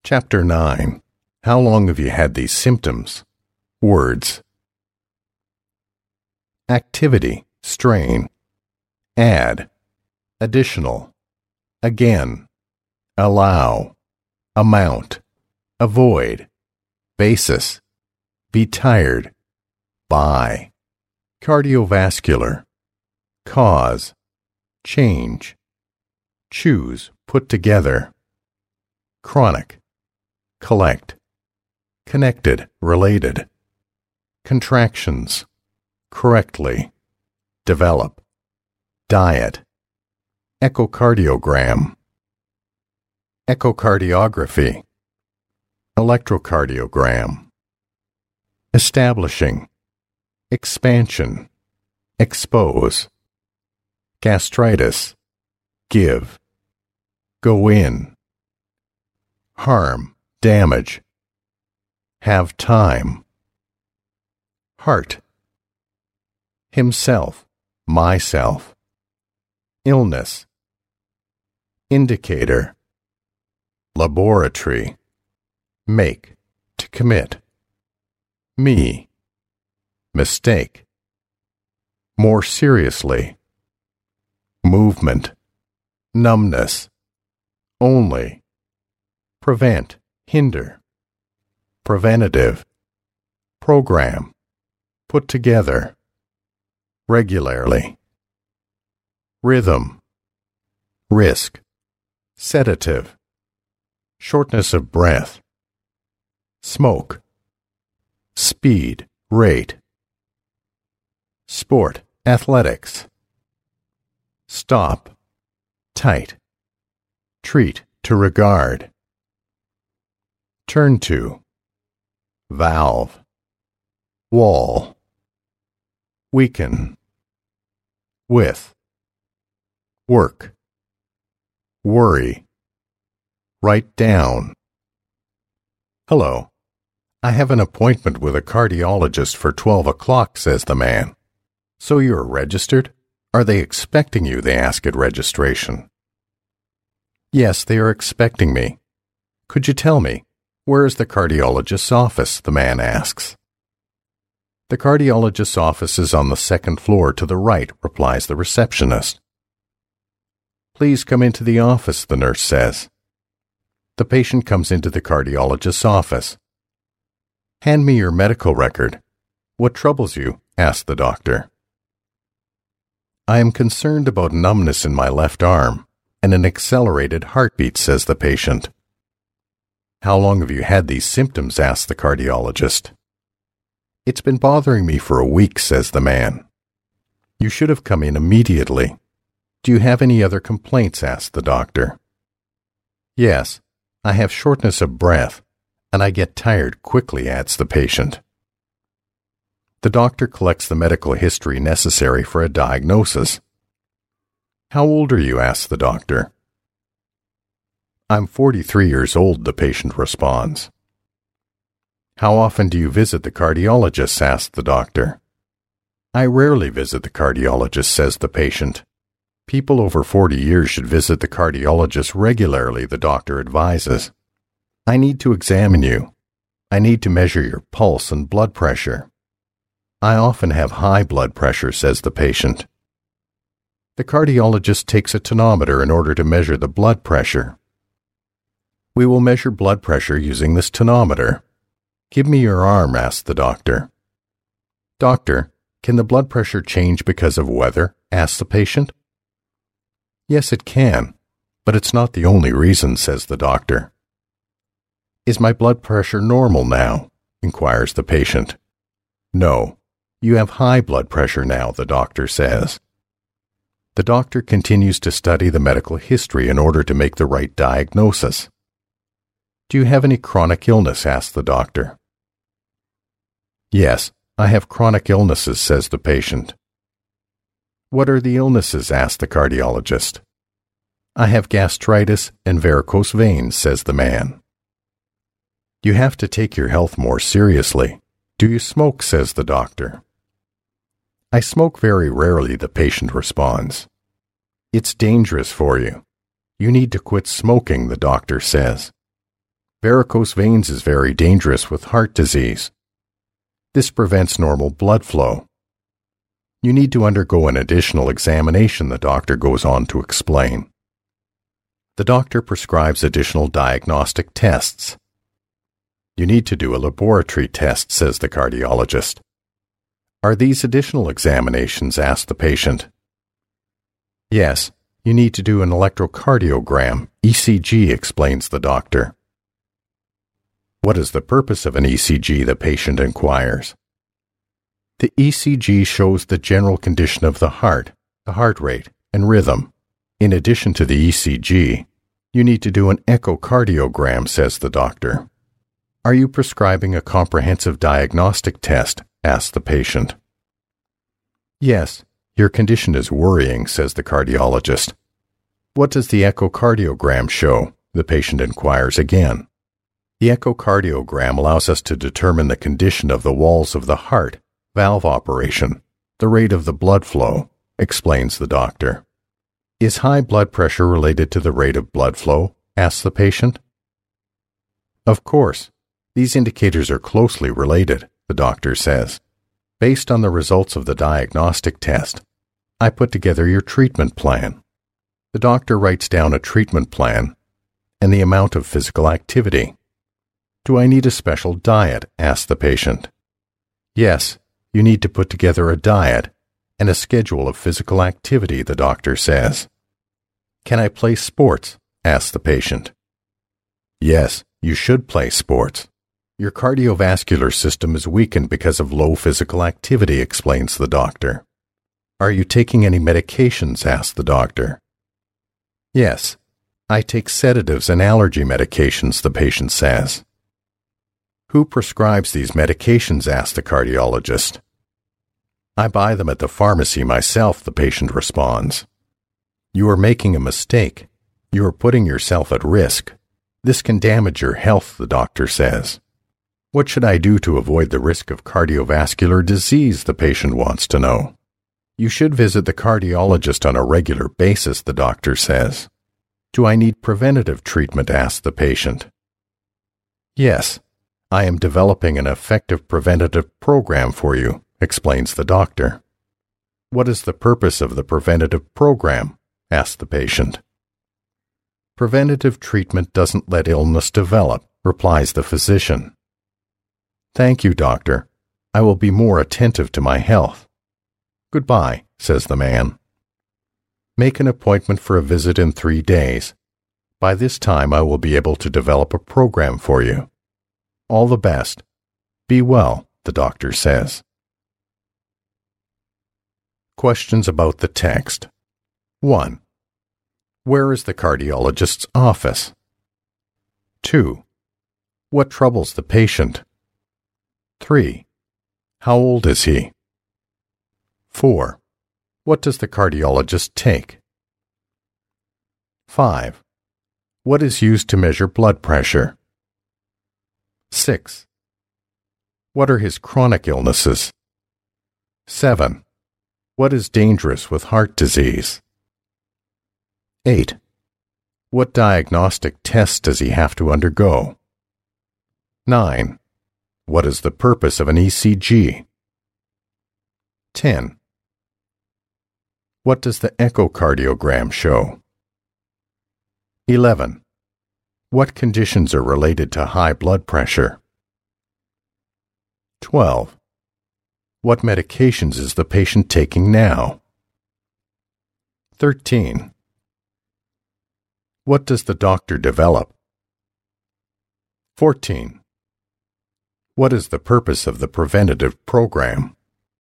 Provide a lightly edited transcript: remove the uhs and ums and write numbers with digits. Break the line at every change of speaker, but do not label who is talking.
Chapter 9. How long have you had these symptoms? Words. Activity, strain. Add. Additional. Again. Allow. Amount. Avoid. Basis. Be tired. By. Cardiovascular. Cause. Change. Choose, put together. Chronic. Collect. Connected, related. Contractions. Correctly. Develop. Diet. Echocardiogram. Echocardiography. Electrocardiogram. Establishing. Expansion. Expose. Gastritis. Give. Go in. Harm, damage. Have time. Heart. Himself, myself. Illness. Indicator. Laboratory. Make, to commit. Me. Mistake. More seriously. Movement. Numbness. Only. Prevent, hinder. Preventative. Program. Put together. Regularly. Rhythm. Risk. Sedative. Shortness of breath. Smoke. Speed, rate. Sport, athletics. Stop. Tight. Treat, to regard. Turn to. Valve. Wall. Weaken. With. Work. Worry. Write down. Hello. I have an appointment with a cardiologist for 12 o'clock, says the man. So you're registered? Are they expecting you? They ask at registration. Yes, they are expecting me. Could you tell me, where is the cardiologist's office? The man asks. The cardiologist's office is on the second floor to the right, replies the receptionist. Please come into the office, the nurse says. The patient comes into the cardiologist's office. Hand me your medical record. What troubles you? asks the doctor. I am concerned about numbness in my left arm and an accelerated heartbeat, says the patient. How long have you had these symptoms? asks the cardiologist. It's been bothering me for a week, says the man. You should have come in immediately. Do you have any other complaints? asks the doctor. Yes, I have shortness of breath, and I get tired quickly, adds the patient. The doctor collects the medical history necessary for a diagnosis. How old are you? asks the doctor. I'm 43 years old, the patient responds. How often do you visit the cardiologist? asks the doctor. I rarely visit the cardiologist, says the patient. People over 40 years should visit the cardiologist regularly, the doctor advises. I need to examine you. I need to measure your pulse and blood pressure. I often have high blood pressure, says the patient. The cardiologist takes a tonometer in order to measure the blood pressure. We will measure blood pressure using this tonometer. Give me your arm, asks the doctor. Doctor, can the blood pressure change because of weather? asks the patient. Yes, it can, but it's not the only reason, says the doctor. Is my blood pressure normal now? Inquires the patient. No, you have high blood pressure now, the doctor says. The doctor continues to study the medical history in order to make the right diagnosis. Do you have any chronic illness? asks the doctor. Yes, I have chronic illnesses, says the patient. What are the illnesses? asks the cardiologist. I have gastritis and varicose veins, says the man. You have to take your health more seriously. Do you smoke? says the doctor. I smoke very rarely, the patient responds. It's dangerous for you. You need to quit smoking, the doctor says. Varicose veins is very dangerous with heart disease. This prevents normal blood flow. You need to undergo an additional examination, the doctor goes on to explain. The doctor prescribes additional diagnostic tests. You need to do a laboratory test, says the cardiologist. Are these additional examinations? Asked the patient. Yes, you need to do an electrocardiogram, ECG, explains the doctor. What is the purpose of an ECG? The patient inquires. The ECG shows the general condition of the heart rate, and rhythm. In addition to the ECG, you need to do an echocardiogram, says the doctor. Are you prescribing a comprehensive diagnostic test? Asked the patient. Yes, your condition is worrying, says the cardiologist. What does the echocardiogram show? The patient inquires again. The echocardiogram allows us to determine the condition of the walls of the heart, valve operation, the rate of the blood flow, explains the doctor. Is high blood pressure related to the rate of blood flow? Asks the patient. Of course, these indicators are closely related, the doctor says. Based on the results of the diagnostic test, I put together your treatment plan. The doctor writes down a treatment plan and the amount of physical activity. Do I need a special diet? Asks the patient. Yes, you need to put together a diet and a schedule of physical activity, the doctor says. Can I play sports? Asks the patient. Yes, you should play sports. Your cardiovascular system is weakened because of low physical activity, explains the doctor. Are you taking any medications? Asks the doctor. Yes, I take sedatives and allergy medications, the patient says. Who prescribes these medications? Asks the cardiologist. I buy them at the pharmacy myself, the patient responds. You are making a mistake. You are putting yourself at risk. This can damage your health, the doctor says. What should I do to avoid the risk of cardiovascular disease? The patient wants to know. You should visit the cardiologist on a regular basis, the doctor says. Do I need preventative treatment? Asks the patient. Yes, I am developing an effective preventative program for you, explains the doctor. What is the purpose of the preventative program? Asks the patient. Preventative treatment doesn't let illness develop, replies the physician. Thank you, doctor. I will be more attentive to my health. Goodbye, says the man. Make an appointment for a visit in 3 days. By this time I will be able to develop a program for you. All the best. Be well, the doctor says. Questions about the text. 1. Where is the cardiologist's office? 2. What troubles the patient? 3. How old is he? 4. What does the cardiologist take? 5. What is used to measure blood pressure? 6. What are his chronic illnesses? 7. What is dangerous with heart disease? 8. What diagnostic tests does he have to undergo? 9. What is the purpose of an ECG? 10. What does the echocardiogram show? 11. What conditions are related to high blood pressure? 12. What medications is the patient taking now? 13. What does the doctor develop? 14. What is the purpose of the preventative program?